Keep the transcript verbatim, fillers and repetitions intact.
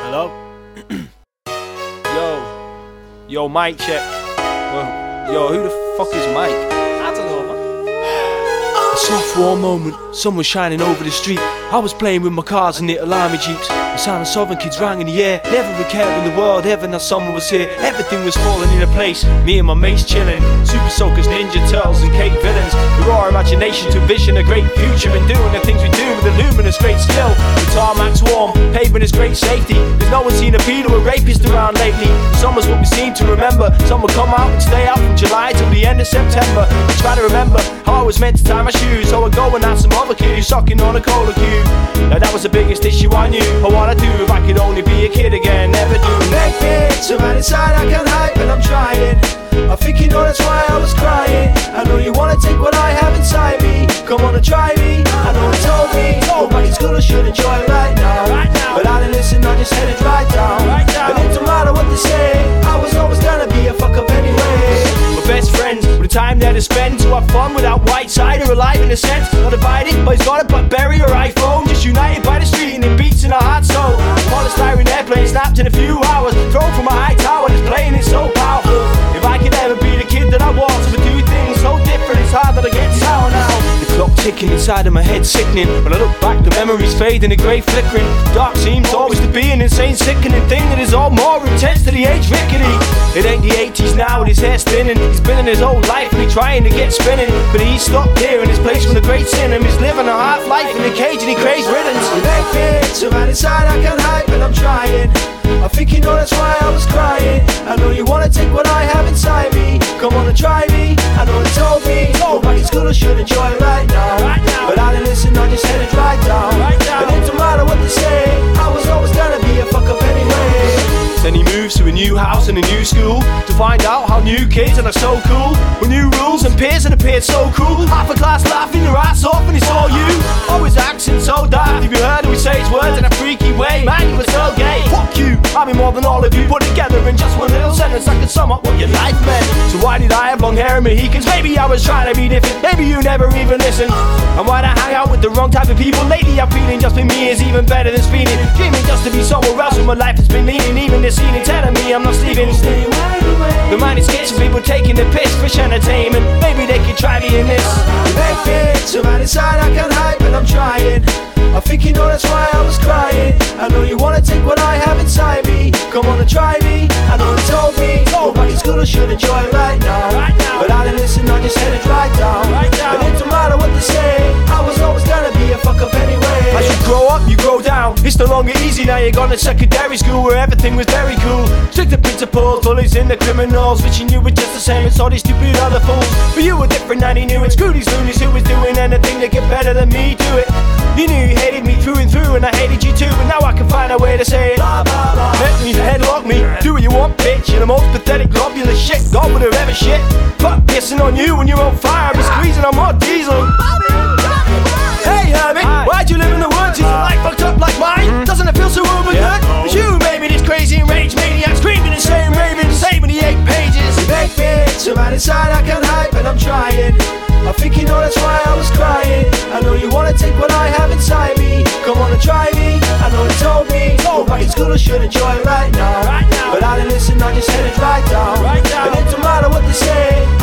Hello? Yo. Yo, mic check. Well, yo, who the fuck is Mike? I don't know, man. A soft warm moment, sun was shining over the street. I was playing with my cars and little army jeeps. The sound of southern kids rang in the air. Never a care in the world, heaven that summer was here. Everything was falling into place, me and my mates chilling. Super soakers, ninja turtles and cake villains. Through our imagination to vision a great future. And doing the things we do with a luminous great skill. The tarmac's warm, pavement is great safety. There's no one seen a pedo or rapist around lately. Summer's what we seem to remember. Some will come out and stay out from July till the end of September. I try to remember how I was meant to tie my shoes. So I go and ask some other kid who's sucking on a cola cube. Now that was the biggest issue I knew. I wanna do if I could only be a kid again. Never do. Make me so bad inside I can't hide, but I'm trying. I think you know that's why I was crying. I know you wanna take what I have inside me. Come on and try me. I know you told me go back to school, I should enjoy it right now. But I didn't listen, I just headed right down. But it don't matter what they say, I was always gonna be a fuck up anyway. My best friends, with the time that I spend to have fun without white side or alive in a sense. Not divided, but he's got a Blackberry or iPhone. Just united by the street and it beats in our hearts so. Polystyrene airplane snapped in a few hours. Thrown from a high tower, this plane is so powerful. If I could ever be the kid that I was, but do things so different, it's hard that I get sour now. The clock ticking inside of my head sickening. When I look back, the memories fade and the grey flickering. Dark seems always to be an insane sickening thing that is all more intense to the age rickety. It ain't the eighties now with his hair spinning. He's spinning his whole life and he's trying to get spinning. But he's stopped here in his place from the great sin. And he's living a half life in a cage and he craves riddance. You make me so bad inside I can't hide, but I'm trying. I think you know that's why I was crying. I know you wanna take what I have inside me. Come on and try me. I know you told me go back to school, I should enjoy it right now. But I didn't listen, I just headed right down. But it don't matter what they say, I was always gonna be a fuck up anyway. Then he moves to a new house and a new school to find out how new kids are so cool. With new rules and peers that appeared so cruel. Half a class laughing their ass off and it's all you. Always acting so daft. If you heard him, we say his words in a freaky way. Man, you were so gay. Fuck you. I mean more than all of you put together in just one little sentence. I could sum up what your life meant. So why did I have long hair and Mohicans? Maybe I was trying to be different. Maybe you never even listened. And why'd I hang out with the wrong type of people? Lately I'm feeling just with me is even better than speeding. Dreaming just to be somewhere else when my life has been leading. Even this evening telling me I'm not sleeping. Stay wide awake. The mind is sketching people taking the piss for entertainment. Maybe they could try me in this. You make me so bad inside I can't hide, but I'm trying. I think you know that's why I was crying. I know you wanna take what I have inside me. Come on and try me. I know you told me go back to school, I should enjoy it right now. But I didn't listen, I just headed right down. But it don't matter what they say, I was always gonna be a fuck up anyway. As you grow up, you grow down. It's no longer easy now. You're gone to secondary school where everything was very cool. Strict the principles, bullies and the criminals, wishing you were just the same as all these stupid other fools. But you were different and he knew it. Screw these loonies who was doing anything to get better than me. Do it. You knew you hated me through and through, and I hated you too. But now I can find a way to say it. Blah, blah, blah. Let me headlock me. Do what you want, bitch. You're the most pathetic, globular shit God would have ever shit. Fuck pissing on you when you're on fire. Be squeezing on more diesel. Hey Herbie, why'd you live in the woods? Is your life fucked up like mine? Doesn't it feel so uber good? It's you made me this crazy enraged maniac, screaming and saying raving, seventy-eight pages. You make me so bad inside I can't hide, but I'm trying. I think you know that's why I was crying. I know you wanna take what I have inside me. Come on and try me. I know you told me go back to school, I should enjoy it right now. But I didn't listen, I just headed right down. But it don't matter what they say,